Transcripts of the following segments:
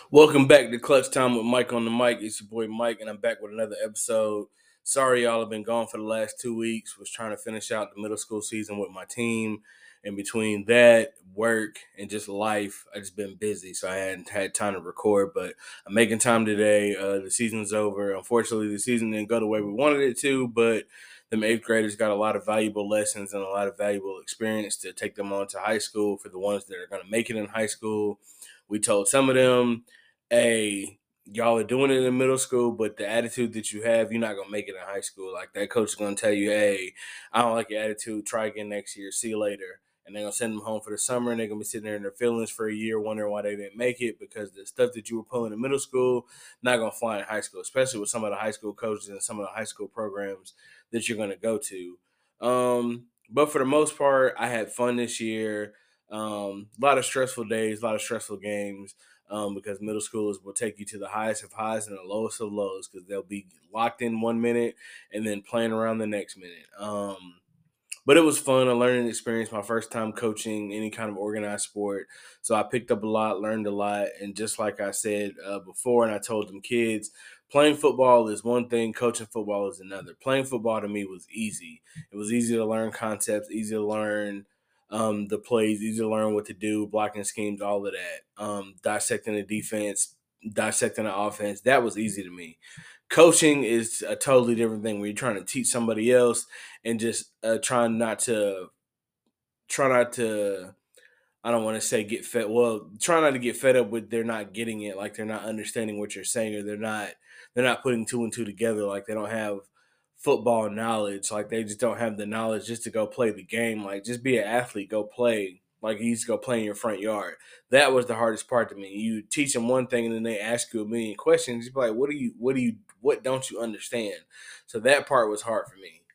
Welcome back to Clutch Time with Mike on the mic. It's your boy Mike, and I'm back with another episode. Sorry, y'all have been gone for the last 2 weeks. Was trying to finish out the middle school season with my team, and between that, work, and just life, I just been busy, so I hadn't had time to record. But I'm making time today. The season's over. Unfortunately, the season didn't go the way we wanted it to, but them eighth graders got a lot of valuable lessons and a lot of valuable experience to take them on to high school. For the ones that are going to make it in high school, we told some of them, hey, y'all are doing it in middle school, but the attitude that you have, you're not gonna make it in high school. Like that coach is gonna tell you, hey, I don't like your attitude. Try again next year. See you later. And they're gonna send them home for the summer, and they're gonna be sitting there in their feelings for a year, wondering why they didn't make it because the stuff that you were pulling in middle school not gonna fly in high school, especially with some of the high school coaches and some of the high school programs that you're gonna go to. But for the most part, I had fun this year. A lot of stressful days, a lot of stressful games because middle schoolers will take you to the highest of highs and the lowest of lows because they'll be locked in 1 minute and then playing around the next minute. But it was fun, a learning experience, my first time coaching any kind of organized sport. So I picked up a lot, learned a lot. And just like I said before, and I told them kids, playing football is one thing, coaching football is another. Playing football to me was easy. It was easy to learn concepts, easy to learn the plays, easy to learn what to do, blocking schemes, all of that. Dissecting the defense, dissecting the offense, that was easy to me. Coaching is a totally different thing where you're trying to teach somebody else and just try not to I don't want to say get fed. Well, try not to get fed up with they're not getting it, like they're not understanding what you're saying, or they're not putting two and two together, like they don't have football knowledge, like they just don't have the knowledge just to go play the game. Like just be an athlete, go play. Like you used to go play in your front yard. That was the hardest part to me. You teach them one thing and then they ask you a million questions. You're like, what don't you understand? So that part was hard for me.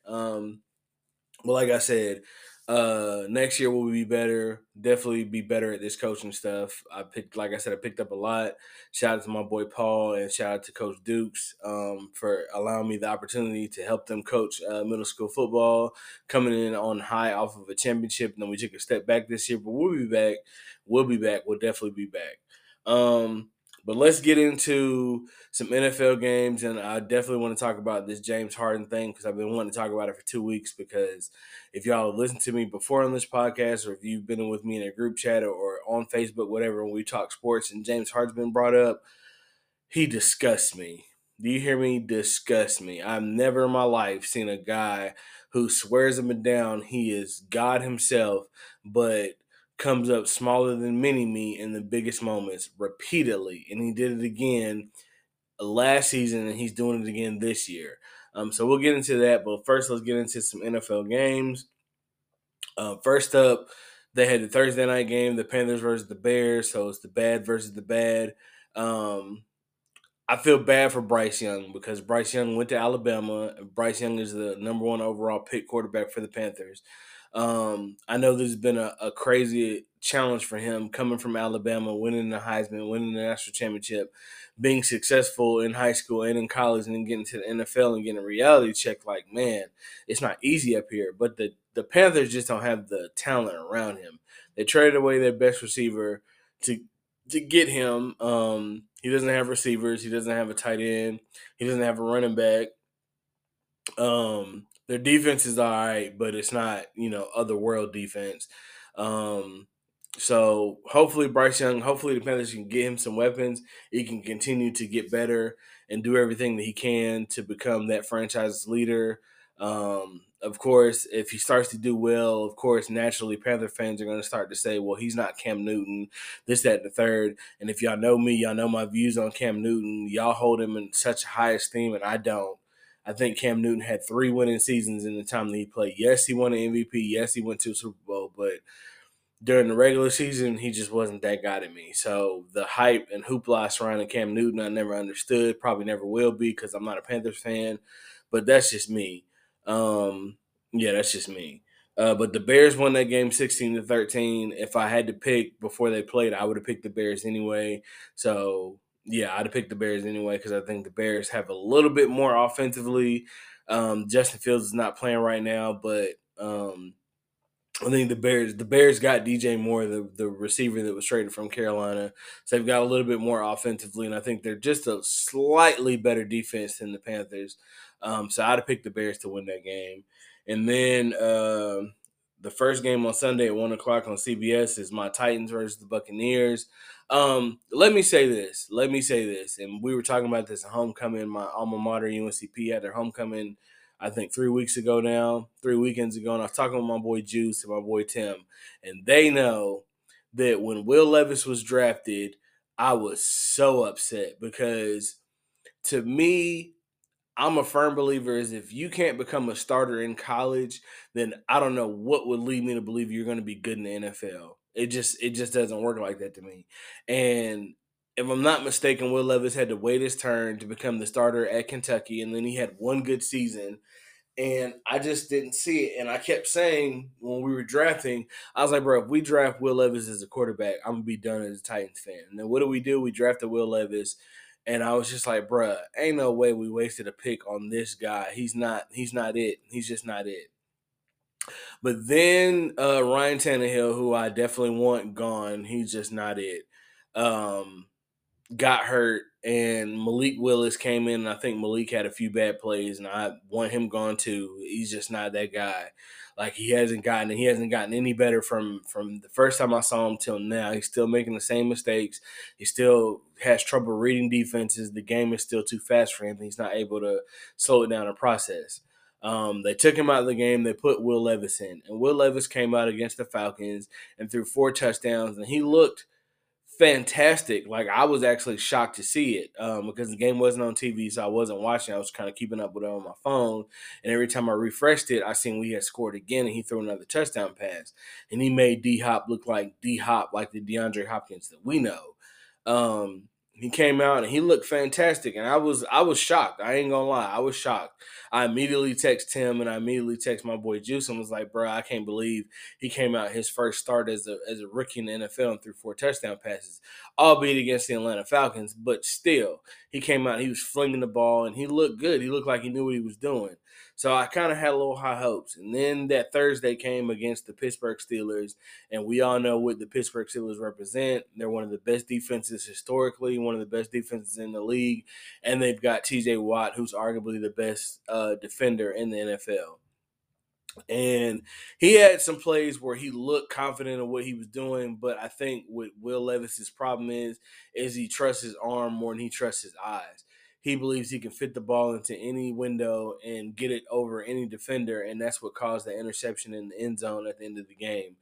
But like I said, next year will be better. Definitely be better at this coaching stuff. Like I said, I picked up a lot. Shout out to my boy Paul and shout out to Coach Dukes for allowing me the opportunity to help them coach middle school football, coming in on high off of a championship. And then we took a step back this year, but we'll be back. We'll be back. We'll definitely be back. But let's get into some NFL games, and I definitely want to talk about this James Harden thing because I've been wanting to talk about it for 2 weeks. Because if y'all have listened to me before on this podcast, or if you've been with me in a group chat or on Facebook, whatever, when we talk sports and James Harden's been brought up, he disgusts me. Do you hear me? Disgusts me. I've never in my life seen a guy who swears him down he is God himself, but comes up smaller than mini me in the biggest moments repeatedly. And he did it again last season, and he's doing it again this year. So we'll get into that. But first, let's get into some NFL games. First up, they had the Thursday night game, the Panthers versus the Bears. So it's the bad versus the bad. Um, I feel bad for Bryce Young because Bryce Young went to Alabama. Bryce Young is the number one overall pick quarterback for the Panthers. I know this has been a crazy challenge for him coming from Alabama, winning the Heisman, winning the national championship, being successful in high school and in college, and then getting to the NFL and getting a reality check. Like, man, it's not easy up here. But the Panthers just don't have the talent around him. They traded away their best receiver to get him. He doesn't have receivers. He doesn't have a tight end. He doesn't have a running back. Their defense is all right, but it's not, otherworld defense. Um, so hopefully Bryce Young, hopefully the Panthers can get him some weapons. He can continue to get better and do everything that he can to become that franchise leader. Of course, if he starts to do well, of course, naturally Panther fans are going to start to say, well, he's not Cam Newton, this, that, and the third. And if y'all know me, y'all know my views on Cam Newton. Y'all hold him in such high esteem, and I don't. I think Cam Newton had 3 winning seasons in the time that he played. Yes, he won an MVP. Yes, he went to a Super Bowl, but during the regular season, he just wasn't that guy to me. So the hype and hoopla surrounding Cam Newton, I never understood. Probably never will be because I'm not a Panthers fan. But that's just me. Yeah, that's just me. But the Bears won that game 16-13. If I had to pick before they played, I would have picked the Bears anyway. So yeah, I'd have picked the Bears anyway because I think the Bears have a little bit more offensively. Justin Fields is not playing right now, but I think the Bears got DJ Moore, the receiver that was traded from Carolina. So they've got a little bit more offensively, and I think they're just a slightly better defense than the Panthers. So I'd have picked the Bears to win that game. And then the first game on Sunday at 1 o'clock on CBS is my Titans versus the Buccaneers. Let me say this. And we were talking about this at homecoming. My alma mater, UNCP, had their homecoming I think 3 weeks ago now, 3 weekends ago, and I was talking with my boy Juice and my boy Tim, and they know that when Will Levis was drafted, I was so upset because to me, I'm a firm believer is if you can't become a starter in college, then I don't know what would lead me to believe you're going to be good in the NFL. It just doesn't work like that to me. And if I'm not mistaken, Will Levis had to wait his turn to become the starter at Kentucky, and then he had one good season and I just didn't see it. And I kept saying when we were drafting, I was like, bro, if we draft Will Levis as a quarterback, I'm gonna be done as a Titans fan. And then what do? We drafted Will Levis, and I was just like, bro, ain't no way we wasted a pick on this guy. He's not it. He's just not it. But then Ryan Tannehill, who I definitely want gone, he's just not it. Um, got hurt, and Malik Willis came in, and I think Malik had a few bad plays, and I want him gone too. He's just not that guy. Like he hasn't gotten any better from the first time I saw him till now. He's still making the same mistakes. He still has trouble reading defenses. The game is still too fast for him. He's not able to slow it down and process. They took him out of the game. They put Will Levis in, and Will Levis came out against the Falcons and threw 4 touchdowns, and he looked fantastic. Like I was actually shocked to see it because the game wasn't on TV, so I wasn't watching. I was kind of keeping up with it on my phone, and every time I refreshed it, I seen we had scored again, and he threw another touchdown pass, and he made D Hop look like D Hop, like the DeAndre Hopkins that we know. He came out and he looked fantastic, and I was shocked. I ain't gonna lie, I was shocked. I immediately text him and I immediately text my boy Juice and was like, "Bro, I can't believe he came out his first start as a rookie in the NFL and threw 4 touchdown passes, albeit against the Atlanta Falcons, but still, he came out, he was flinging the ball, and he looked good. He looked like he knew what he was doing. So I kind of had a little high hopes. And then that Thursday came against the Pittsburgh Steelers, and we all know what the Pittsburgh Steelers represent. They're one of the best defenses historically, one of the best defenses in the league, and they've got T.J. Watt, who's arguably the best defender in the NFL. And he had some plays where he looked confident in what he was doing, but I think what Will Levis's problem is he trusts his arm more than he trusts his eyes. He believes he can fit the ball into any window and get it over any defender, and that's what caused the interception in the end zone at the end of the game.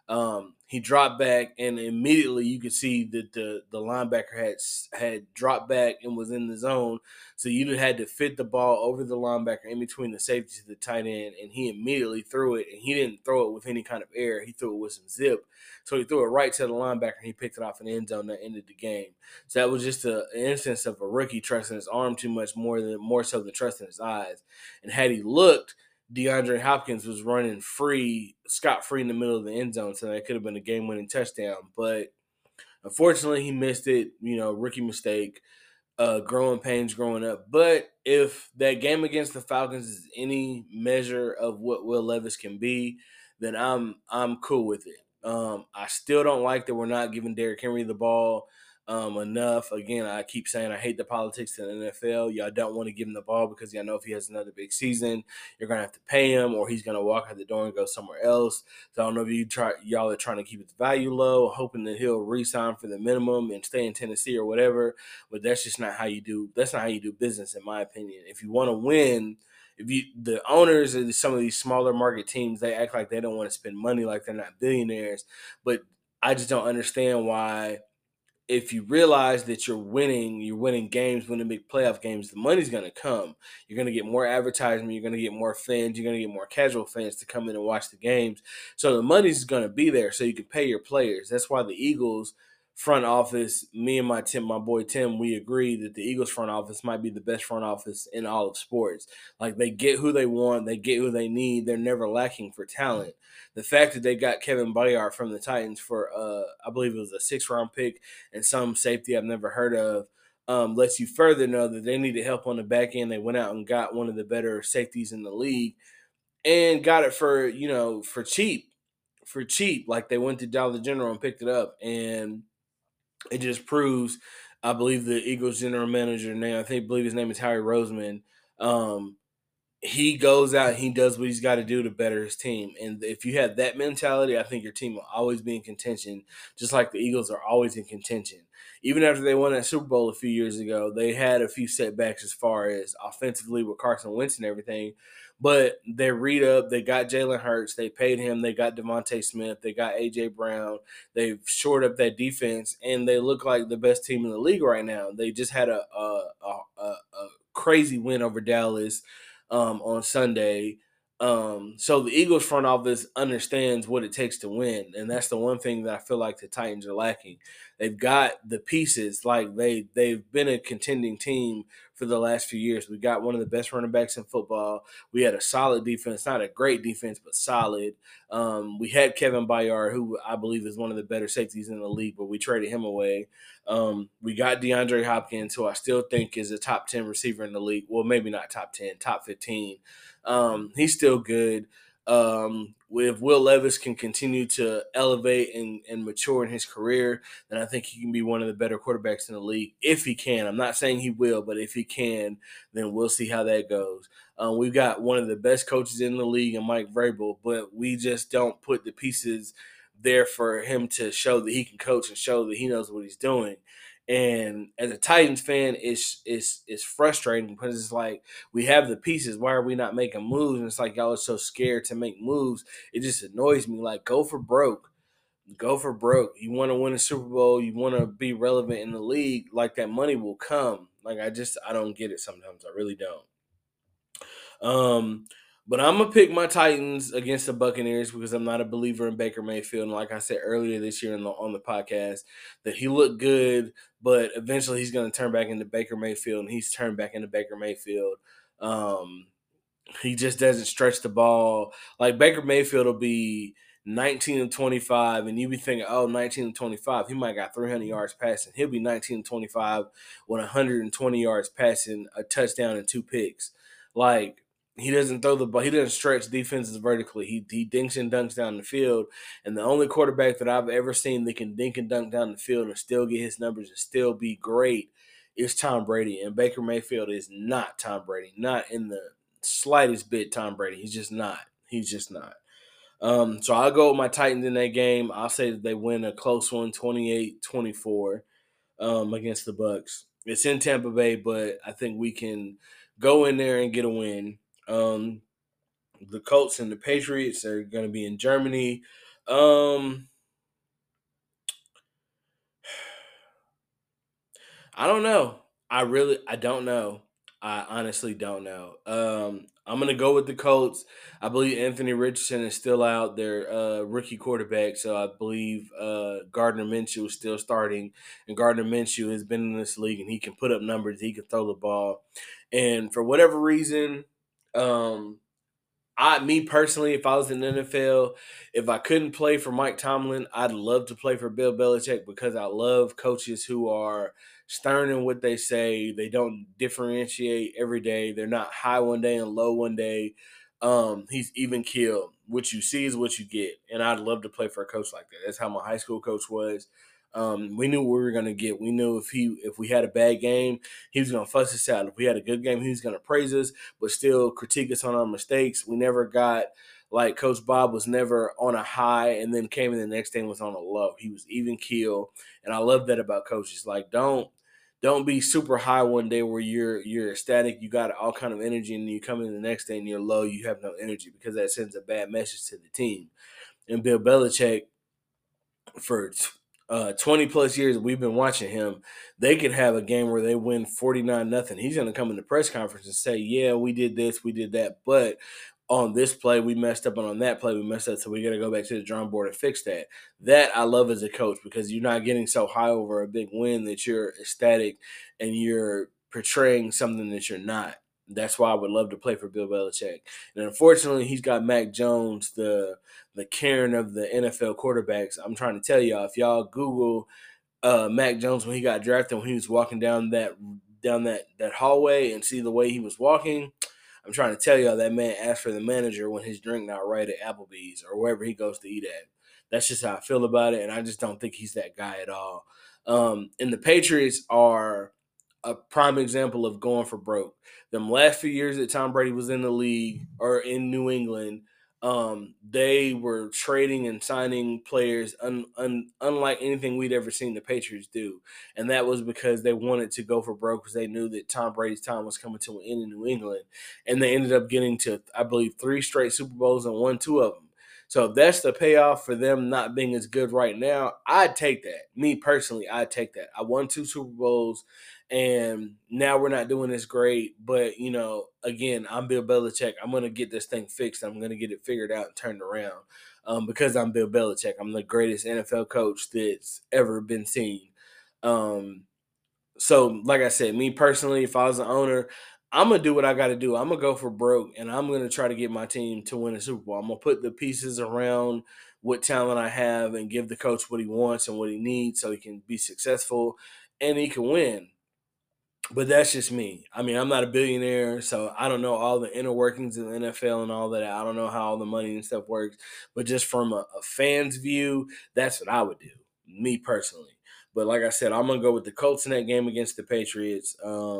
He dropped back, and immediately you could see that the linebacker had dropped back and was in the zone. So you had to fit the ball over the linebacker in between the safety to the tight end, and he immediately threw it. And he didn't throw it with any kind of air; he threw it with some zip. So he threw it right to the linebacker, and he picked it off in the end zone that ended the game. So that was just an instance of a rookie trusting his arm too much, more so than trusting his eyes. And had he looked, DeAndre Hopkins was running free, scot free in the middle of the end zone, so that could have been a game winning touchdown. But unfortunately, he missed it. Rookie mistake, growing pains growing up. But if that game against the Falcons is any measure of what Will Levis can be, then I'm cool with it. I still don't like that we're not giving Derrick Henry the ball enough. Again, I keep saying I hate the politics in the NFL. Y'all don't want to give him the ball because y'all know if he has another big season, you're gonna have to pay him, or he's gonna walk out the door and go somewhere else. So I don't know if y'all are trying to keep his value low, hoping that he'll re-sign for the minimum and stay in Tennessee or whatever. But that's just not how you do. That's not how you do business, in my opinion. If you want to win, the owners of some of these smaller market teams, they act like they don't want to spend money, like they're not billionaires. But I just don't understand why, if you realize that you're winning games, winning big playoff games, the money's going to come. You're going to get more advertisement. You're going to get more fans. You're going to get more casual fans to come in and watch the games. So the money's going to be there so you can pay your players. That's why the Eagles front office, me and my boy Tim, we agree that the Eagles front office might be the best front office in all of sports. Like, they get who they want. They get who they need. They're never lacking for talent. The fact that they got Kevin Byard from the Titans for, I believe it was a 6th-round pick, and some safety I've never heard of, lets you further know that they needed help on the back end. They went out and got one of the better safeties in the league and got it for cheap. for cheap. Like they went to Dollar General and picked it up, and it just proves. I believe the Eagles general manager name. Believe his name is Harry Roseman. Um, he goes out and he does what he's got to do to better his team. And if you have that mentality, I think your team will always be in contention, just like the Eagles are always in contention. Even after they won that Super Bowl a few years ago, they had a few setbacks as far as offensively with Carson Wentz and everything. But they read up, they got Jalen Hurts, they paid him, they got Devontae Smith, they got A.J. Brown, they've shored up that defense, and they look like the best team in the league right now. They just had a crazy win over Dallas on Sunday. So the Eagles front office understands what it takes to win, and that's the one thing that I feel like the Titans are lacking. They've got the pieces, like they've been a contending team for the last few years. We got one of the best running backs in football. We had a solid defense, not a great defense, but solid. We had Kevin Byard, who I believe is one of the better safeties in the league, but we traded him away. We got DeAndre Hopkins, who I still think is a top 10 receiver in the league. Well, maybe not top 10, top 15. He's still good. If Will Levis can continue to elevate and mature in his career, then I think he can be one of the better quarterbacks in the league. If he can, I'm not saying he will, but if he can, then we'll see how that goes. We've got one of the best coaches in the league in Mike Vrabel, but we just don't put the pieces there for him to show that he can coach and show that he knows what he's doing. And as a Titans fan, it's frustrating because it's like we have the pieces. Why are we not making moves? And it's like y'all are so scared to make moves. It just annoys me. Like go for broke. Go for broke. You want to win a Super Bowl. You want to be relevant in the league. Like that money will come. Like I don't get it sometimes. I really don't. Um, but I'm gonna pick my Titans against the Buccaneers because I'm not a believer in Baker Mayfield. And like I said earlier this year on the podcast, that he looked good, but eventually he's gonna turn back into Baker Mayfield, and he's turned back into Baker Mayfield. Um, he just doesn't stretch the ball. Like Baker Mayfield will be 19 and 25, and you be thinking, oh, 19 and 25, he might got 300 yards passing. He'll be 19 and 25 with 120 yards passing, a touchdown, and two picks. Like, he doesn't throw the ball. He doesn't stretch defenses vertically. He dinks and dunks down the field. And the only quarterback that I've ever seen that can dink and dunk down the field and still get his numbers and still be great is Tom Brady. And Baker Mayfield is not Tom Brady, not in the slightest bit Tom Brady. He's just not. He's just not. So I'll go with my Titans in that game. I'll say that they win a close one, 28-24, against the Bucks. It's in Tampa Bay, but I think we can go in there and get a win. Um, the Colts and the Patriots are going to be in Germany. Um, I don't know. I don't know. I honestly don't know. I'm gonna go with the Colts. I believe Anthony Richardson is still out there, rookie quarterback. So I believe Gardner Minshew is still starting, and Gardner Minshew has been in this league, and he can put up numbers. He can throw the ball, and for whatever reason, um, me personally, if I was in the NFL, if I couldn't play for Mike Tomlin, I'd love to play for Bill Belichick because I love coaches who are stern in what they say. They don't differentiate every day. They're not high one day and low one day. He's even keeled. What you see is what you get, and I'd love to play for a coach like that. That's how my high school coach was. We knew what we were gonna get. We knew if we had a bad game, he was gonna fuss us out. If we had a good game, he was gonna praise us, but still critique us on our mistakes. We never got like Coach Bob was never on a high and then came in the next day and was on a low. He was even keel, and I love that about coaches. Like don't be super high one day where you're ecstatic, you got all kind of energy, and you come in the next day and you're low, you have no energy because that sends a bad message to the team. And Bill Belichick, for 20 plus years we've been watching him, they could have a game where they win 49 nothing. He's going to come in the press conference and say, yeah, we did this, we did that, but on this play we messed up, and on that play we messed up, so we got to go back to the drawing board and fix that. That I love as a coach because you're not getting so high over a big win that you're ecstatic and you're portraying something that you're not. That's why I would love to play for Bill Belichick. And unfortunately, he's got Mac Jones, the Karen of the NFL quarterbacks. I'm trying to tell y'all, if y'all Google Mac Jones when he got drafted, when he was walking down that hallway and see the way he was walking, I'm trying to tell y'all that man asked for the manager when his drink not right at Applebee's or wherever he goes to eat at. That's just how I feel about it, and I just don't think he's that guy at all. And the Patriots are a prime example of going for broke. Them last few years that Tom Brady was in the league or in New England, they were trading and signing players unlike anything we'd ever seen the Patriots do. And that was because they wanted to go for broke because they knew that Tom Brady's time was coming to an end in New England. And they ended up getting to, I believe, 3 straight Super Bowls and won 2 of them. So if that's the payoff for them not being as good right now, I'd take that. Me personally, I'd take that. I won 2 Super Bowls, and now we're not doing this great. But, again, I'm Bill Belichick. I'm going to get this thing fixed. I'm going to get it figured out and turned around because I'm Bill Belichick. I'm the greatest NFL coach that's ever been seen. Um, so, like I said, me personally, if I was the owner, I'm gonna do what I got to do. I'm gonna go for broke, and I'm gonna try to get my team to win a Super Bowl. I'm gonna put the pieces around what talent I have and give the coach what he wants and what he needs so he can be successful and he can win. But that's just me. I mean, I'm not a billionaire, so I don't know all the inner workings of the NFL and all that. I don't know how all the money and stuff works. But just from a fan's view, that's what I would do, me personally. But like I said, I'm gonna go with the Colts in that game against the Patriots.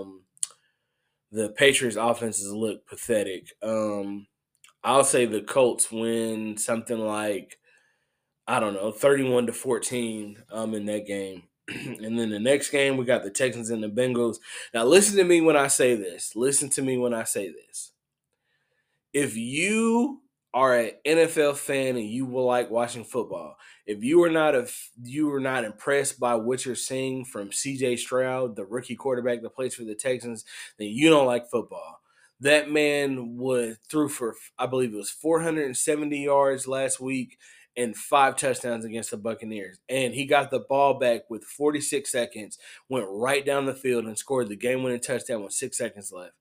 The Patriots offenses look pathetic. I'll say the Colts win something like, I don't know, 31-14 in that game. And then the next game, we got the Texans and the Bengals. Now, listen to me when I say this. Listen to me when I say this. If you are an NFL fan and you will like watching football, if you are not impressed by what you're seeing from CJ Stroud, the rookie quarterback that plays for the Texans, then you don't like football. That man threw for, I believe it was 470 yards last week and 5 touchdowns against the Buccaneers. And he got the ball back with 46 seconds, went right down the field and scored the game-winning touchdown with 6 seconds left.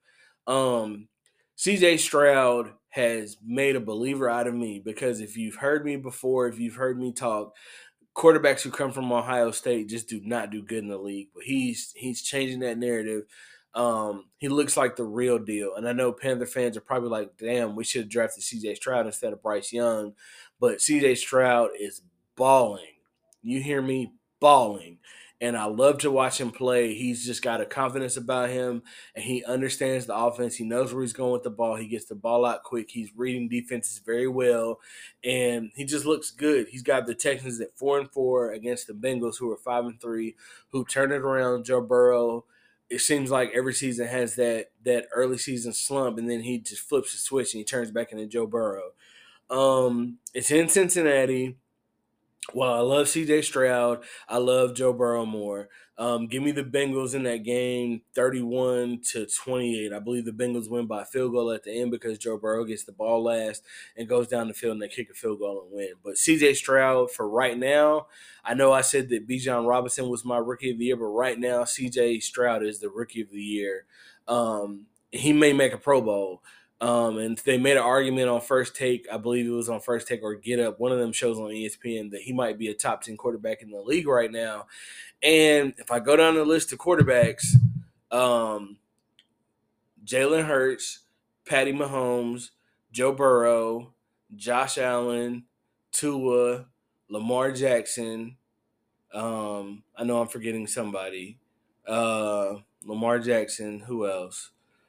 CJ Stroud has made a believer out of me because if you've heard me before, if you've heard me talk, quarterbacks who come from Ohio State just do not do good in the league. But he's changing that narrative. He looks like the real deal. And I know Panther fans are probably like, damn, we should have drafted CJ Stroud instead of Bryce Young. But CJ Stroud is balling. You hear me? Balling. And I love to watch him play. He's just got a confidence about him, and he understands the offense. He knows where he's going with the ball. He gets the ball out quick. He's reading defenses very well, and he just looks good. He's got the Texans at 4-4 against the Bengals, who are 5-3, who turned it around. Joe Burrow, it seems like every season has that early season slump, and then he just flips the switch and he turns back into Joe Burrow. It's in Cincinnati. Well, I love CJ Stroud. I love Joe Burrow more. Give me the Bengals in that game 31-28. I believe the Bengals win by a field goal at the end because Joe Burrow gets the ball last and goes down the field and they kick a field goal and win. But CJ Stroud, for right now, I know I said that Bijan Robinson was my rookie of the year, but right now, CJ Stroud is the rookie of the year. He may make a Pro Bowl. And they made an argument on First Take. I believe it was on First Take or Get Up, one of them shows on ESPN, that he might be a top 10 quarterback in the league right now. And if I go down the list of quarterbacks, Jalen Hurts, Patty Mahomes, Joe Burrow, Josh Allen, Tua, Lamar Jackson. I know I'm forgetting somebody. Lamar Jackson. Who else?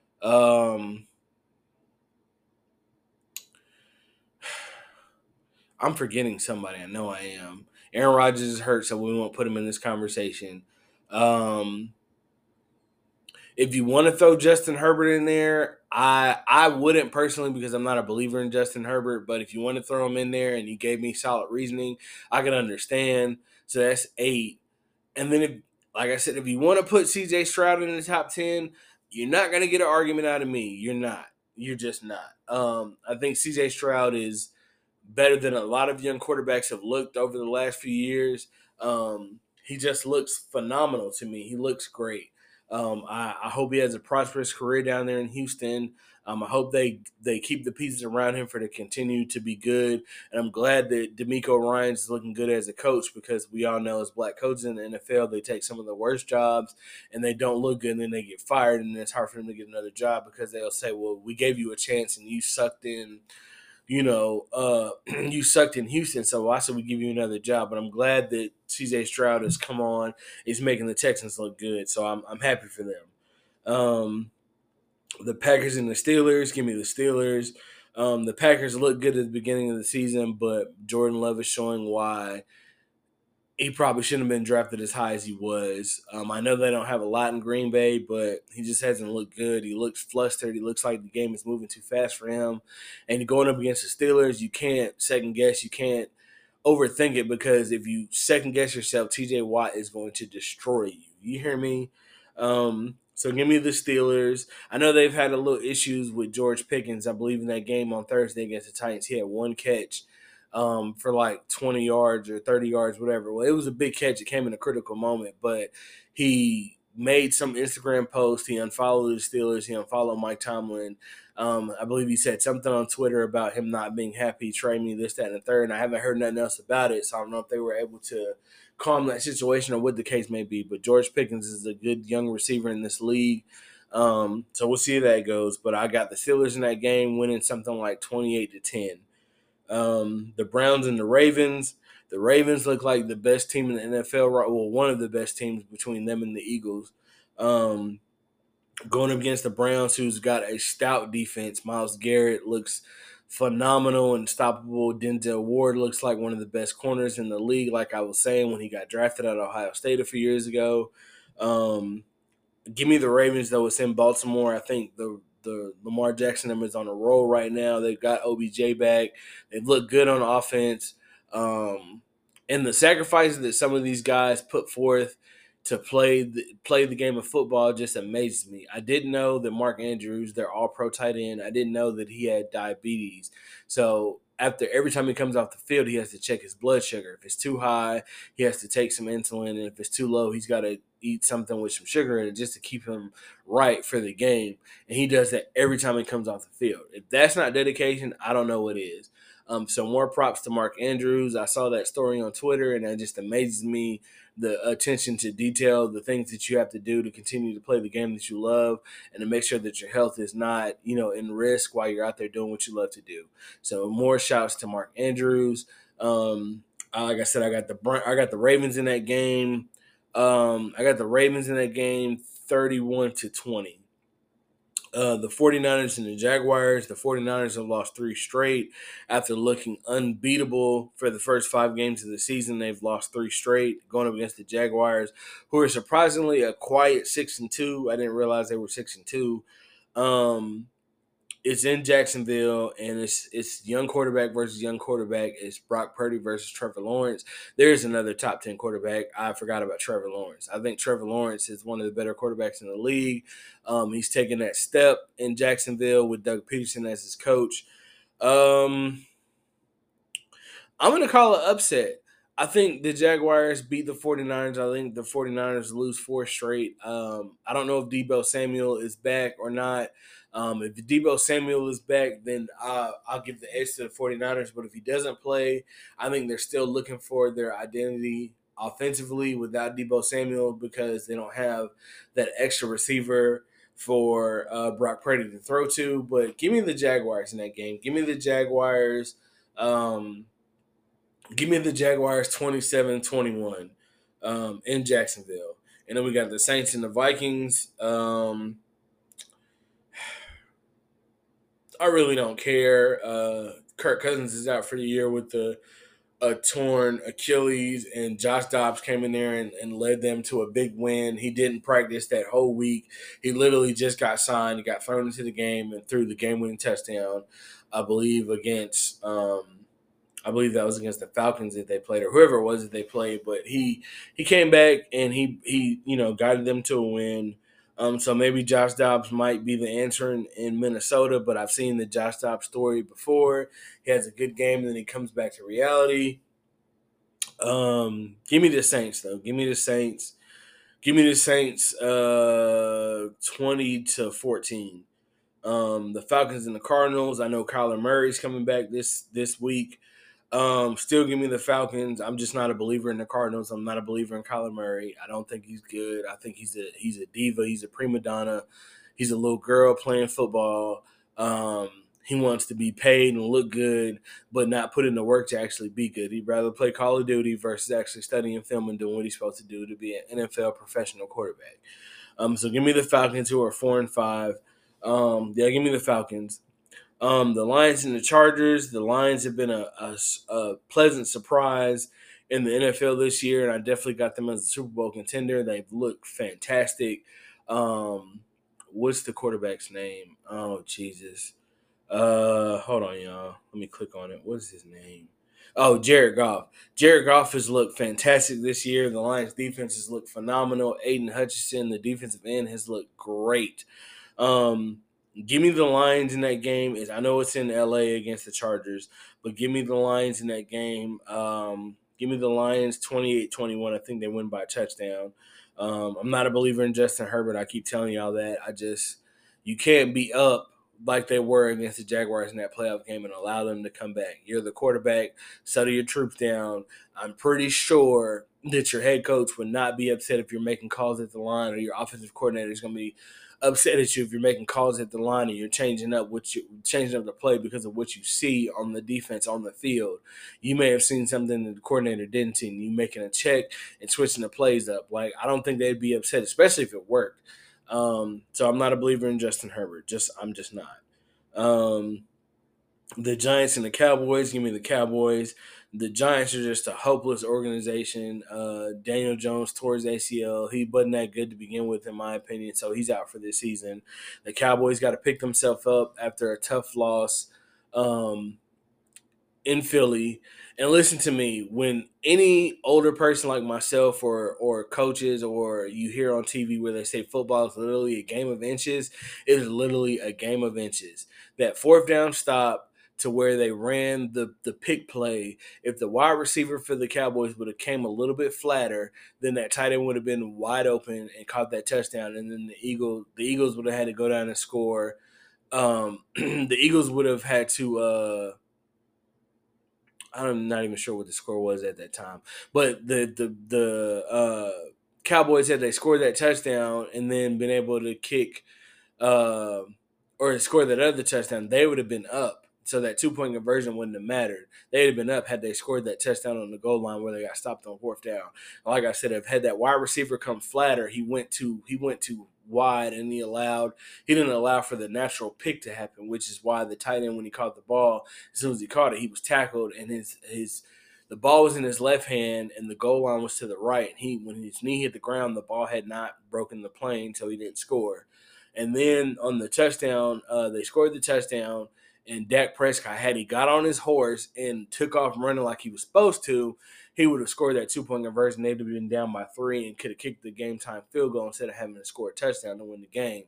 I'm forgetting somebody. I know I am. Aaron Rodgers is hurt, so we won't put him in this conversation. Um, if you want to throw Justin Herbert in there, I wouldn't personally because I'm not a believer in Justin Herbert. But if you want to throw him in there and you gave me solid reasoning, I can understand. So that's 8. And then, if, like I said, if you want to put CJ Stroud in the top 10, you're not going to get an argument out of me. You're not. You're just not. I think CJ Stroud is better than a lot of young quarterbacks have looked over the last few years. He just looks phenomenal to me. He looks great. I hope he has a prosperous career down there in Houston. I hope they keep the pieces around him for to continue to be good. And I'm glad that D'Amico Ryans is looking good as a coach because we all know as black coaches in the NFL, they take some of the worst jobs and they don't look good and then they get fired and it's hard for them to get another job because they'll say, well, we gave you a chance and you sucked in you sucked in Houston, so why should we give you another job? But I'm glad that CJ Stroud has come on, is making the Texans look good. So I'm happy for them. The Packers and the Steelers, give me the Steelers. The Packers looked good at the beginning of the season, but Jordan Love is showing why he probably shouldn't have been drafted as high as he was. I know they don't have a lot in Green Bay, but he just hasn't looked good. He looks flustered. He looks like the game is moving too fast for him. And going up against the Steelers, you can't second guess. You can't overthink it, because if you second guess yourself, TJ Watt is going to destroy you. You hear me? So give me the Steelers. I know they've had a little issues with George Pickens. I believe in that game on Thursday against the Titans, he had one catch for like 20 yards or 30 yards, whatever. Well, it was a big catch. It came in a critical moment, but he made some Instagram post. He unfollowed the Steelers. He unfollowed Mike Tomlin. I believe he said something on Twitter about him not being happy, trade me, this, that, and the third. And I haven't heard nothing else about it, so I don't know if they were able to calm that situation or what the case may be. But George Pickens is a good young receiver in this league. So we'll see how that goes. But I got the Steelers in that game winning something like 28-10. The Browns and the Ravens. The Ravens look like the best team in the NFL, right? Well, one of the best teams between them and the Eagles. Going up against the Browns, who's got a stout defense. Myles Garrett looks phenomenal and unstoppable. Denzel Ward looks like one of the best corners in the league, like I was saying when he got drafted at Ohio State a few years ago. Give me the Ravens, though. It's in Baltimore. I think the Lamar Jackson is on a roll right now. They've got OBJ back. They look good on offense. And the sacrifices that some of these guys put forth to play the game of football just amazes me. I didn't know that Mark Andrews, their all-pro tight end, I didn't know that he had diabetes. So after every time he comes off the field, he has to check his blood sugar. If it's too high, he has to take some insulin, and if it's too low, he's got to eat something with some sugar in it just to keep him right for the game. And he does that every time he comes off the field. If that's not dedication, I don't know what is. So more props to Mark Andrews. I saw that story on Twitter, and it just amazes me, the attention to detail, the things that you have to do to continue to play the game that you love, and to make sure that your health is not, in risk while you're out there doing what you love to do. So more shouts to Mark Andrews. Like I said, I got the Ravens in that game. I got the Ravens in that game 31-20. The 49ers and the Jaguars. The 49ers have lost 3 straight. After looking unbeatable for the first 5 games of the season, they've lost 3 straight, going up against the Jaguars, who are surprisingly a quiet 6-2. I didn't realize they were 6-2. It's in Jacksonville, and it's young quarterback versus young quarterback. It's Brock Purdy versus Trevor Lawrence. There's another top 10 quarterback. I forgot about Trevor Lawrence. I think Trevor Lawrence is one of the better quarterbacks in the league. He's taking that step in Jacksonville with Doug Peterson as his coach. I'm going to call it upset. I think the Jaguars beat the 49ers. I think the 49ers lose 4 straight. I don't know if Deebo Samuel is back or not. If Deebo Samuel is back, then I'll give the edge to the 49ers. But if he doesn't play, I think they're still looking for their identity offensively without Deebo Samuel, because they don't have that extra receiver for Brock Purdy to throw to. But give me the Jaguars in that game. Give me the Jaguars. Give me the Jaguars 27-21 in Jacksonville. And then we got the Saints and the Vikings. I really don't care. Kirk Cousins is out for the year with a torn Achilles, and Josh Dobbs came in there and led them to a big win. He didn't practice that whole week. He literally just got signed. He got thrown into the game and threw the game-winning touchdown, I believe, against I believe that was against the Falcons that they played, or whoever it was that they played. But he came back and he guided them to a win. So maybe Josh Dobbs might be the answer in Minnesota, but I've seen the Josh Dobbs story before. He has a good game, and then he comes back to reality. Give me the Saints, though. Give me the Saints. Give me the Saints 20-14. The Falcons and the Cardinals. I know Kyler Murray's coming back this week. Still give me the Falcons. I'm just not a believer in the Cardinals. I'm not a believer in Kyler Murray. I don't think he's good. I think he's a diva. He's a prima donna. He's a little girl playing football. He wants to be paid and look good, but not put in the work to actually be good. He'd rather play Call of Duty versus actually studying film and doing what he's supposed to do to be an NFL professional quarterback. So give me the Falcons, who are 4-5. Yeah, give me the Falcons. The Lions and the Chargers. The Lions have been a pleasant surprise in the NFL this year, and I definitely got them as a Super Bowl contender. They've looked fantastic. What's the quarterback's name? Oh, Jesus. Hold on, y'all. Let me click on it. What's his name? Oh, Jared Goff. Jared Goff has looked fantastic this year. The Lions defense has looked phenomenal. Aiden Hutchinson, the defensive end, has looked great. Um, Give me the Lions in that game. I know it's in LA against the Chargers, but give me the Lions in that game. Give me the Lions 28-21. I think they win by a touchdown. I'm not a believer in Justin Herbert. I keep telling y'all that. You can't be up like they were against the Jaguars in that playoff game and allow them to come back. You're the quarterback. Settle your troops down. I'm pretty sure that your head coach would not be upset if you're making calls at the line, or your offensive coordinator is going to be upset at you if you're making calls at the line and you're changing up the play because of what you see on the defense on the field. You may have seen something that the coordinator didn't see, and you making a check and switching the plays up. Like, I don't think they'd be upset, especially if it worked. So I'm not a believer in Justin Herbert. I'm just not. The Giants and the Cowboys. Give me the Cowboys. The Giants are just a hopeless organization. Daniel Jones tore his ACL. He wasn't that good to begin with, in my opinion, so he's out for this season. The Cowboys got to pick themselves up after a tough loss in Philly. And listen to me, when any older person like myself or coaches, or you hear on TV where they say football is literally a game of inches, it is literally a game of inches. That fourth down stop to where they ran the pick play, if the wide receiver for the Cowboys would have came a little bit flatter, then that tight end would have been wide open and caught that touchdown, and then the Eagles would have had to go down and score. The Eagles would have had to I'm not even sure what the score was at that time, but the Cowboys, had they scored that touchdown and then been able to kick uh, or score that other touchdown, they would have been up. So that 2-point conversion wouldn't have mattered. They'd have been up had they scored that touchdown on the goal line where they got stopped on fourth down. Like I said, if had that wide receiver come flatter, he went too wide, and he didn't allow for the natural pick to happen, which is why the tight end, when he caught the ball, as soon as he caught it, he was tackled, and the ball was in his left hand and the goal line was to the right. And when his knee hit the ground, the ball had not broken the plane, so he didn't score. And then on the touchdown, they scored the touchdown, and Dak Prescott, had he got on his horse and took off running like he was supposed to, he would have scored that 2-point conversion. They'd have been down by 3 and could have kicked the game time field goal instead of having to score a touchdown to win the game.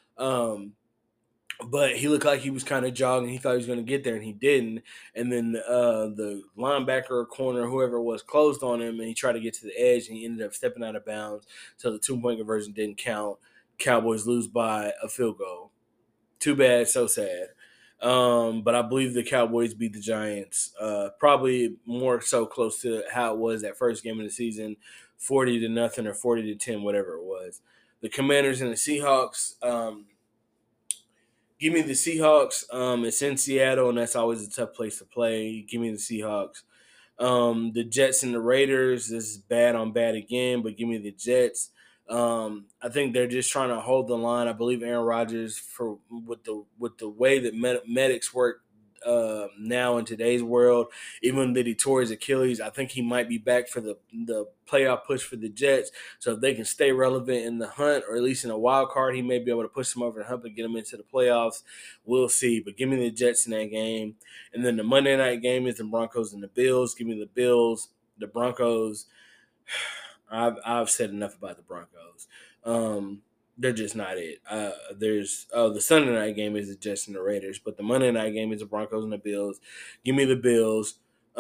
But he looked like he was kind of jogging. He thought he was going to get there, and he didn't. And then the linebacker or corner, whoever it was, closed on him, and he tried to get to the edge, and he ended up stepping out of bounds. So the 2-point conversion didn't count. Cowboys lose by a field goal. Too bad, so sad. But I believe the Cowboys beat the Giants, probably more so close to how it was that first game of the season, 40-0 or 40-10, whatever it was. The Commanders and the Seahawks. Give me the Seahawks. It's in Seattle, and that's always a tough place to play. Give me the Seahawks. The Jets and the Raiders. This is bad on bad again, but give me the Jets. I think they're just trying to hold the line. I believe Aaron Rodgers, with the way that medics work now in today's world, even that he tore his Achilles, I think he might be back for the playoff push for the Jets. So if they can stay relevant in the hunt, or at least in a wild card, he may be able to push them over the hump and get them into the playoffs. We'll see. But give me the Jets in that game. And then the Monday night game is the Broncos and the Bills. Give me the Bills. The Broncos. I've said enough about the Broncos. They're just not it. The Sunday night game is the Jets and the Raiders, but the Monday night game is the Broncos and the Bills. Give me the Bills.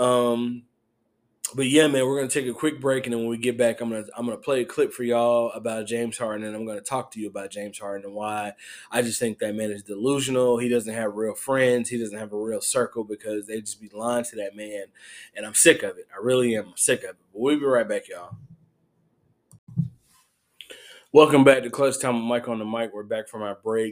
But yeah, man, we're gonna take a quick break, and then when we get back, I'm gonna play a clip for y'all about James Harden, and I'm gonna talk to you about James Harden and why I just think that man is delusional. He doesn't have real friends. He doesn't have a real circle, because they just be lying to that man, and I'm sick of it. I really am. I'm sick of it. But we'll be right back, y'all. Welcome back to Clutch Time with Mike on the mic. We're back from our break.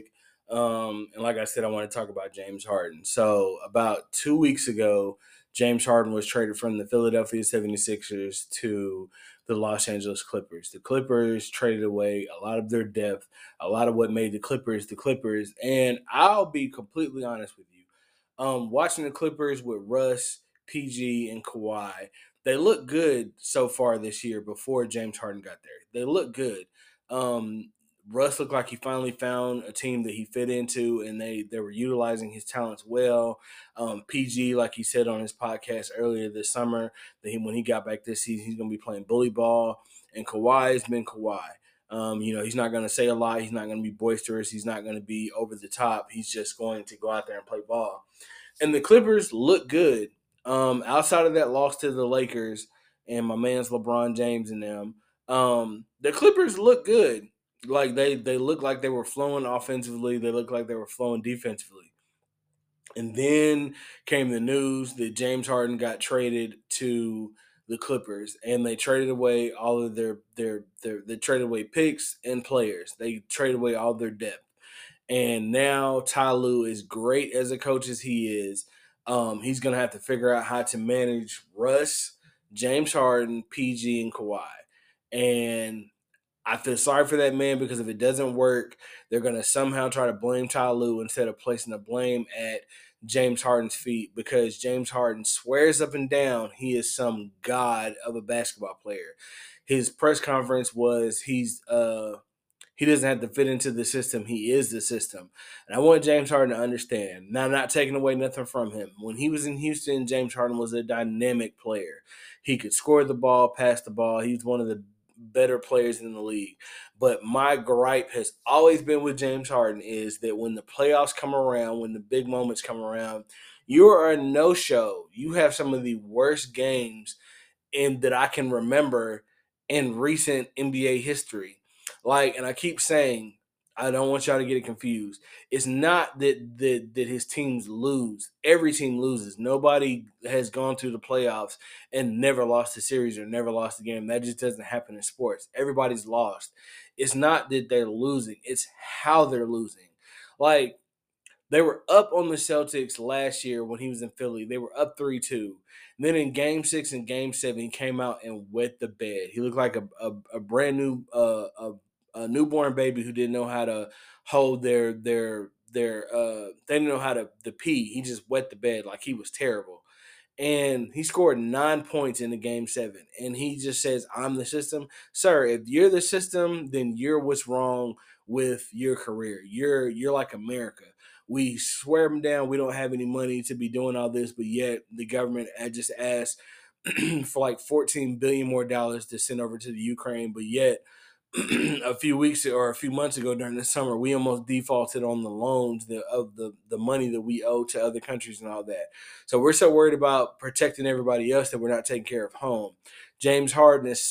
And like I said, I want to talk about James Harden. So about 2 weeks ago, James Harden was traded from the Philadelphia 76ers to the Los Angeles Clippers. The Clippers traded away a lot of their depth, a lot of what made the Clippers the Clippers. And I'll be completely honest with you. Watching the Clippers with Russ, PG, and Kawhi, they look good so far this year before James Harden got there. They look good. Um, Russ looked like he finally found a team that he fit into, and they were utilizing his talents well. PG, like he said on his podcast earlier this summer, that when he got back this season, he's going to be playing bully ball. And Kawhi has been Kawhi. He's not going to say a lot. He's not going to be boisterous. He's not going to be over the top. He's just going to go out there and play ball. And the Clippers look good. Outside of that loss to the Lakers and my man's LeBron James and them, the Clippers look good. Like they look like they were flowing offensively. They look like they were flowing defensively. And then came the news that James Harden got traded to the Clippers, and they traded away all of their they traded away picks and players. They traded away all their depth. And now Ty Lue, as great as a coach as he is, he's going to have to figure out how to manage Russ, James Harden, PG, and Kawhi. And I feel sorry for that man because if it doesn't work, they're going to somehow try to blame Ty Lue instead of placing the blame at James Harden's feet because James Harden swears up and down he is some god of a basketball player. His press conference was he doesn't have to fit into the system. He is the system. And I want James Harden to understand. Now, not taking away nothing from him. When he was in Houston, James Harden was a dynamic player. He could score the ball, pass the ball. He's one of the better players in the league. But my gripe has always been with James Harden is that when the playoffs come around, when the big moments come around, you are a no-show. You have some of the worst games that I can remember in recent NBA history. Like, and I keep saying, I don't want y'all to get it confused. It's not that his teams lose. Every team loses. Nobody has gone through the playoffs and never lost a series or never lost a game. That just doesn't happen in sports. Everybody's lost. It's not that they're losing. It's how they're losing. Like they were up on the Celtics last year when he was in Philly. They were up 3-2. Then in Game 6 and Game 7, he came out and wet the bed. He looked like a brand new a newborn baby who didn't know how to hold their they didn't know how to pee. He just wet the bed like he was terrible. And he scored 9 points in the Game 7. And he just says, I'm the system. Sir, if you're the system, then you're what's wrong with your career. You're like America. We swear them down. We don't have any money to be doing all this, but yet the government had just asked for like 14 billion more dollars to send over to the Ukraine, but yet a few weeks or a few months ago during the summer, we almost defaulted on the loans of the money that we owe to other countries and all that. So we're so worried about protecting everybody else that we're not taking care of home. James Harden is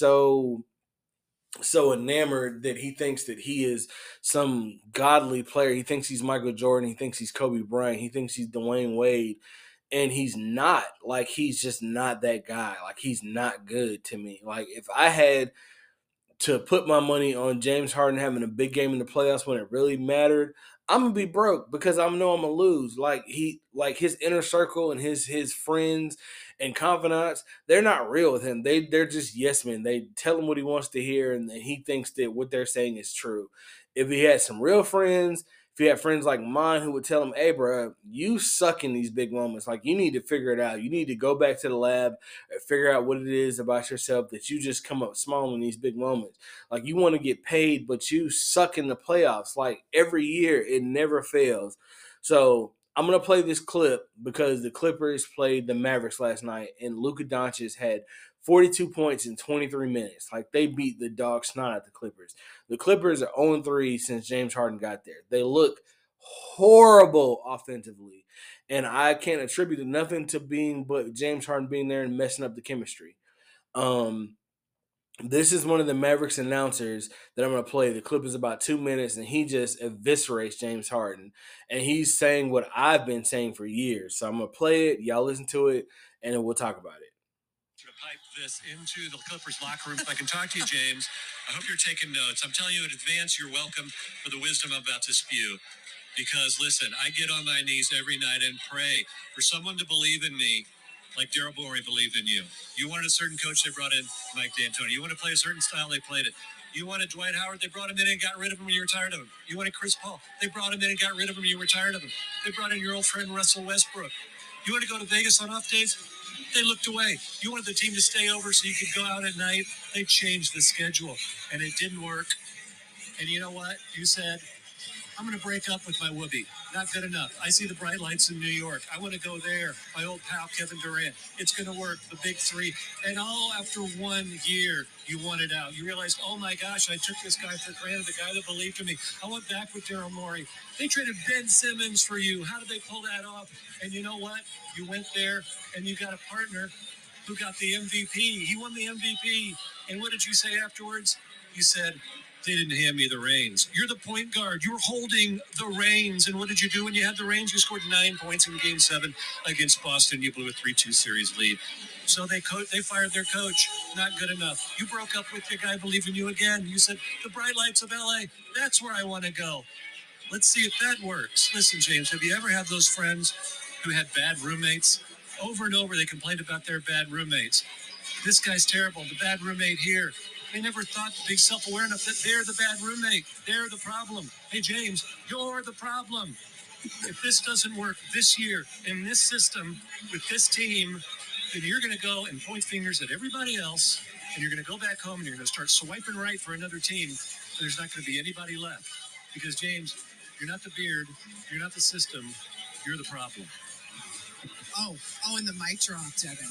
so enamored that he thinks that he is some godly player. He thinks he's Michael Jordan. He thinks he's Kobe Bryant. He thinks he's Dwayne Wade. And he's not. Like, he's just not that guy. Like, he's not good to me. Like, if I had to put my money on James Harden having a big game in the playoffs when it really mattered, I'm gonna be broke because I know I'm gonna lose. Like his inner circle and his friends and confidants, they're not real with him. They're just yes men. They tell him what he wants to hear, and he thinks that what they're saying is true. If he had some real friends, if he had friends like mine who would tell him, "Hey, bro, you suck in these big moments. Like you need to figure it out. You need to go back to the lab and figure out what it is about yourself that you just come up small in these big moments. Like you want to get paid, but you suck in the playoffs. Like every year, it never fails." So I'm gonna play this clip because the Clippers played the Mavericks last night, and Luka Doncic had 42 points in 23 minutes. Like they beat the dog snot at the Clippers. The Clippers are 0-3 since James Harden got there. They look horrible offensively. And I can't attribute nothing to being but James Harden being there and messing up the chemistry. Um, this is one of the Mavericks announcers that I'm going to play. The clip is about 2 minutes, and he just eviscerates James Harden. And he's saying what I've been saying for years. So I'm going to play it. Y'all listen to it, and then we'll talk about it. To pipe this into the Clippers locker room. If I can talk to you, James, I hope you're taking notes. I'm telling you in advance, you're welcome for the wisdom I'm about to spew. Because listen, I get on my knees every night and pray for someone to believe in me, like Daryl Morey believed in you. You wanted a certain coach, they brought in Mike D'Antoni. You want to play a certain style, they played it. You wanted Dwight Howard, they brought him in and got rid of him when you were tired of him. You wanted Chris Paul, they brought him in and got rid of him when you were tired of him. They brought in your old friend Russell Westbrook. You want to go to Vegas on off days? They looked away. You wanted the team to stay over so you could go out at night. They changed the schedule, and it didn't work. And you know what? You said, I'm going to break up with my whoopee. Not good enough. I see the bright lights in New York. I want to go there. My old pal, Kevin Durant. It's going to work. The big three. And all after 1 year, you wanted out. You realized, oh my gosh, I took this guy for granted, the guy that believed in me. I went back with Daryl Morey. They traded Ben Simmons for you. How did they pull that off? And you know what? You went there and you got a partner who got the MVP. He won the MVP. And what did you say afterwards? You said, they didn't hand me the reins. You're the point guard. You're holding the reins. And what did you do when you had the reins? You scored 9 points in Game 7 against Boston. You blew a 3-2 series lead. So they fired their coach. Not good enough. You broke up with your guy believing you again. You said, the bright lights of LA, that's where I want to go. Let's see if that works. Listen, James, have you ever had those friends who had bad roommates? Over and over, they complained about their bad roommates. This guy's terrible. The bad roommate here. They never thought to be self-aware enough that they're the bad roommate. They're the problem. Hey, James, you're the problem. If this doesn't work this year in this system with this team, then you're going to go and point fingers at everybody else, and you're going to go back home and you're going to start swiping right for another team. There's not going to be anybody left. Because, James, you're not the beard. You're not the system. You're the problem. Oh, and the mic dropped, Evan.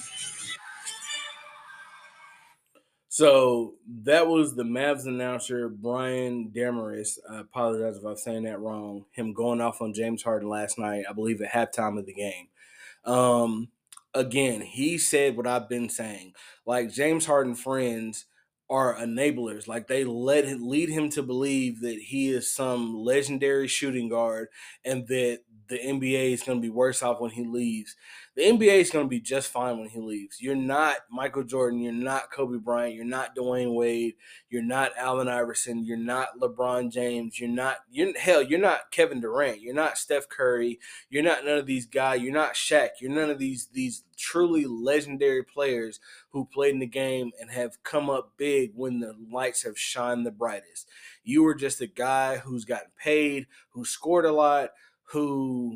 So that was the Mavs announcer, Brian Damaris. I apologize if I'm saying that wrong. Him going off on James Harden last night, I believe at halftime of the game. Again, he said what I've been saying. Like, James Harden friends are enablers. Like, they lead him to believe that he is some legendary shooting guard and that the NBA is going to be worse off when he leaves. The NBA is going to be just fine when he leaves. You're not Michael Jordan. You're not Kobe Bryant. You're not Dwayne Wade. You're not Allen Iverson. You're not LeBron James. You're not Kevin Durant. You're not Steph Curry. You're not none of these guys. You're not Shaq. You're none of these truly legendary players who played in the game and have come up big when the lights have shined the brightest. You were just a guy who's gotten paid, who scored a lot, who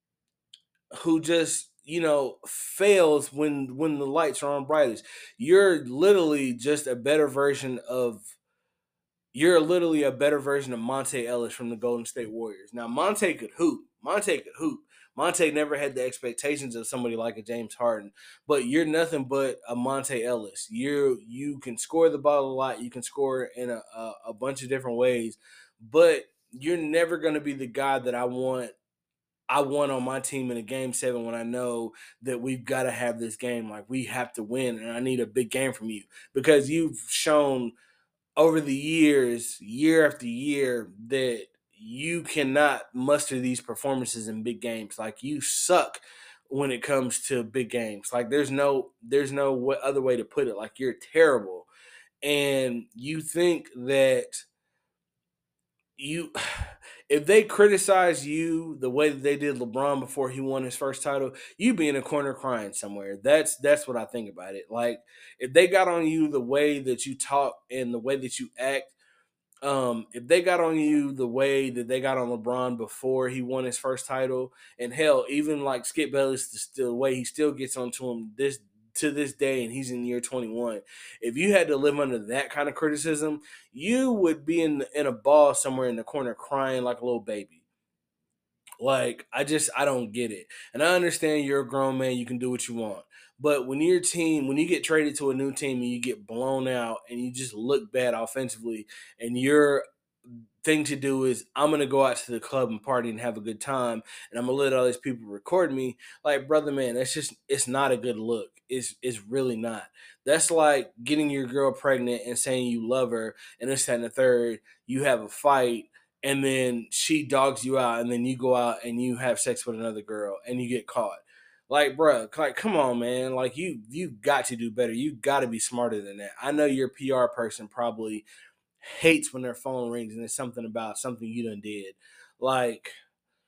just fails when the lights are on brightest. You're literally a better version of Monte Ellis from the Golden State Warriors. Now, Monte could hoop. Monte never had the expectations of somebody like a James Harden, but you're nothing but a Monte Ellis. You can score the ball a lot. You can score in a bunch of different ways, but you're never going to be the guy that I want on my team in a game 7 when I know that we've got to have this game. Like, we have to win, and I need a big game from you because you've shown over the years, year after year, that you cannot muster these performances in big games. Like, you suck when it comes to big games. Like, there's no other way to put it. Like, you're terrible. And you think that if they criticize you the way that they did LeBron before he won his first title, you'd be in a corner crying somewhere. That's what I think about it. Like, if they got on you the way that you talk and the way that you act, if they got on you the way that they got on LeBron before he won his first title, and hell, even like Skip Bayless, the way he still gets onto him to this day, and he's in year 21. If you had to live under that kind of criticism, you would be in a ball somewhere in the corner crying like a little baby. Like, I don't get it. And I understand you're a grown man, you can do what you want. But when you get traded to a new team and you get blown out and you just look bad offensively, and your thing to do is, I'm going to go out to the club and party and have a good time, and I'm going to let all these people record me. Like, brother, man, it's not a good look. It's really not. That's like getting your girl pregnant and saying you love her, and this, that, and the third. You have a fight, and then she dogs you out, and then you go out and you have sex with another girl, and you get caught. Like, bro, like, come on, man. Like, you got to do better. You got to be smarter than that. I know your PR person probably hates when their phone rings and it's something about something you done did. Like,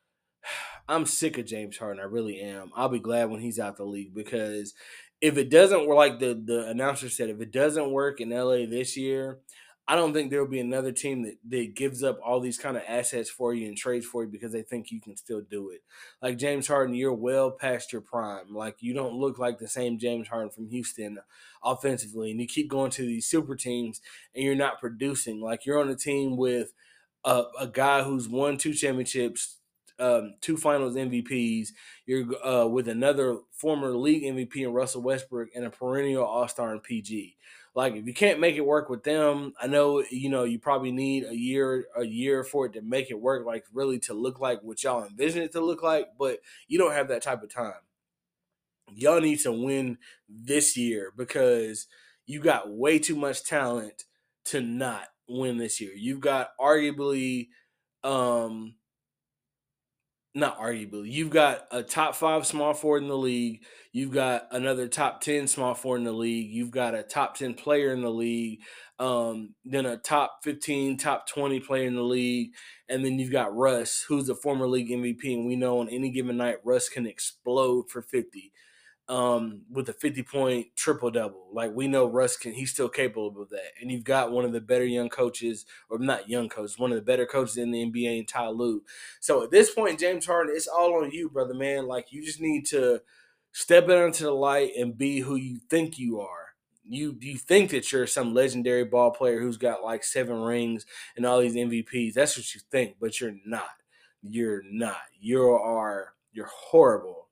I'm sick of James Harden. I really am. I'll be glad when he's out the league because if it doesn't work, like the announcer said, if it doesn't work in LA this year, I don't think there will be another team that gives up all these kind of assets for you and trades for you because they think you can still do it. Like James Harden, you're well past your prime. Like you don't look like the same James Harden from Houston offensively, and you keep going to these super teams and you're not producing. Like you're on a team with a guy who's won 2 championships, 2 Finals MVPs. You're with another former league MVP in Russell Westbrook and a perennial All Star in PG. Like if you can't make it work with them, I know you probably need a year for it to make it work. Like really to look like what y'all envision it to look like, but you don't have that type of time. Y'all need to win this year because you got way too much talent to not win this year. You've got arguably um not arguably. You've got a top 5 small forward in the league. You've got another top 10 small forward in the league. You've got a top 10 player in the league. Then a top 15, top 20 player in the league. And then you've got Russ, who's a former league MVP. And we know on any given night, Russ can explode for 50 with a 50-point triple double. Like we know he's still capable of that. And you've got one of the better young coaches, or not young coaches, one of the better coaches in the NBA in Ty Lue. So at this point, James Harden, it's all on you, brother, man. Like you just need to step out into the light and be who you think you are. You think that you're some legendary ball player who's got like 7 rings and all these MVPs. That's what you think, but you're not. You're not. You're horrible.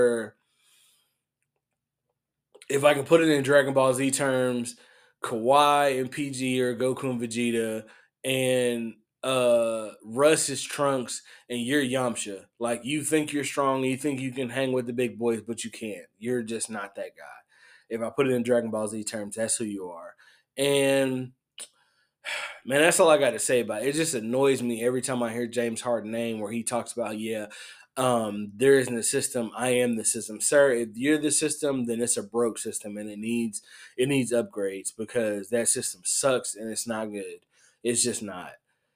If I can put it in Dragon Ball Z terms, Kawhi and PG are Goku and Vegeta, and Russ is Trunks, and you're Yamcha. Like you think you're strong, you think you can hang with the big boys, but you can't. You're just not that guy. If I put it in Dragon Ball Z terms, that's who you are. And man, that's all I got to say about it. It just annoys me every time I hear James Harden name where he talks about, there isn't a system. I am the system, sir. If you're the system, then it's a broke system, and it needs upgrades because that system sucks and it's not good. It's just not.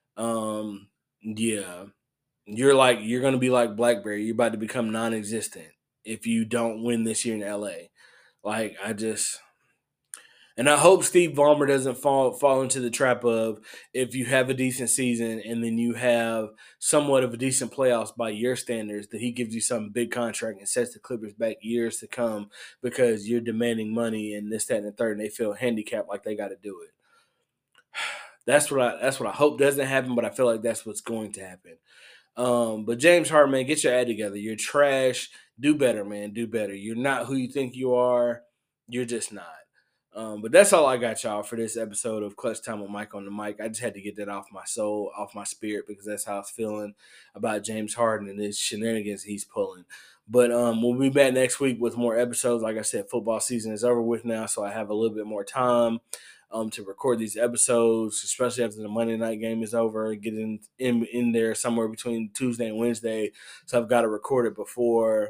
Yeah, you're gonna be like BlackBerry. You're about to become non-existent if you don't win this year in LA. Like and I hope Steve Ballmer doesn't fall into the trap of if you have a decent season and then you have somewhat of a decent playoffs by your standards, that he gives you some big contract and sets the Clippers back years to come because you're demanding money and this, that, and the third, and they feel handicapped like they got to do it. That's what I hope doesn't happen, but I feel like that's what's going to happen. But James Harden, man, get your ad together. You're trash. Do better, man. Do better. You're not who you think you are. You're just not. But that's all I got, y'all, for this episode of Clutch Time with Mike on the Mic. I just had to get that off my soul, off my spirit, because that's how I was feeling about James Harden and his shenanigans he's pulling. But we'll be back next week with more episodes. Like I said, football season is over with now, so I have a little bit more time to record these episodes, especially after the Monday night game is over, get in there somewhere between Tuesday and Wednesday. So I've got to record it before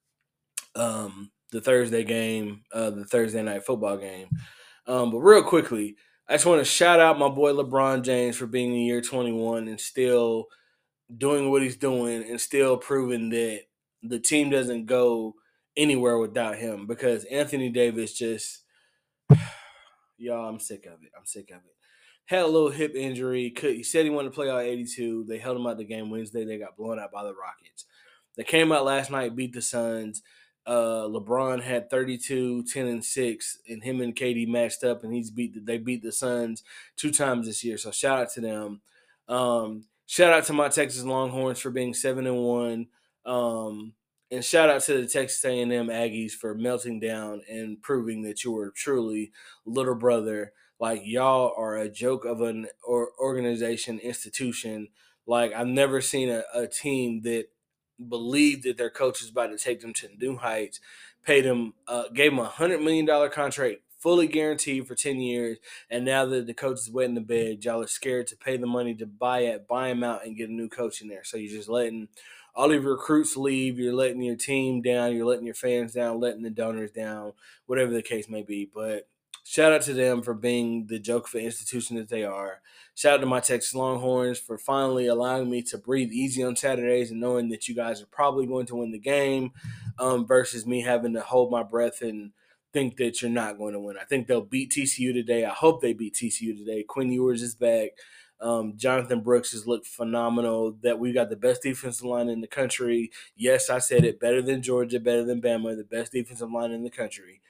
the Thursday game, the Thursday night football game. But real quickly, I just want to shout out my boy LeBron James for being in year 21 and still doing what he's doing and still proving that the team doesn't go anywhere without him, because Anthony Davis just, y'all, I'm sick of it. I'm sick of it. Had a little hip injury. He said he wanted to play all 82. They held him out the game Wednesday. They got blown out by the Rockets. They came out last night, beat the Suns. LeBron had 32, 10, and 6, and him and KD matched up, and they beat the Suns 2 times this year. So shout out to them. Shout out to my Texas Longhorns for being 7-1. And shout out to the Texas A&M Aggies for melting down and proving that you were truly little brother. Like, y'all are a joke of an organization, institution. Like, I've never seen a team that believed that their coach was about to take them to new heights, gave them $100 million contract, fully guaranteed for 10 years. And now that the coach is wet in the bed, y'all are scared to pay the money to buy him out and get a new coach in there. So you're just letting all of your recruits leave. You're letting your team down. You're letting your fans down, letting the donors down, whatever the case may be. But Shout out to them for being the joke of an institution that they are. Shout out to my Texas Longhorns for finally allowing me to breathe easy on Saturdays and knowing that you guys are probably going to win the game versus me having to hold my breath and think that you're not going to win. I think they'll beat TCU today. I hope they beat TCU today. Quinn Ewers is back. Jonathan Brooks has looked phenomenal. That we got the best defensive line in the country. Yes, I said it. Better than Georgia, better than Bama. The best defensive line in the country.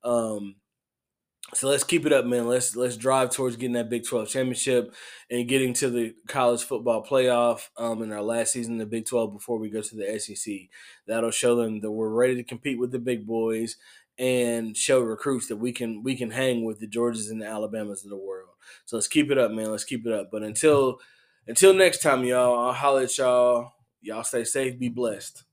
So let's keep it up, man. Let's drive towards getting that Big 12 championship and getting to the college football playoff in our last season in the Big 12 before we go to the SEC. That'll show them that we're ready to compete with the big boys and show recruits that we can hang with the Georgias and the Alabamas of the world. So let's keep it up, man. Let's keep it up. But until next time, y'all, I'll holler at y'all. Y'all stay safe, be blessed.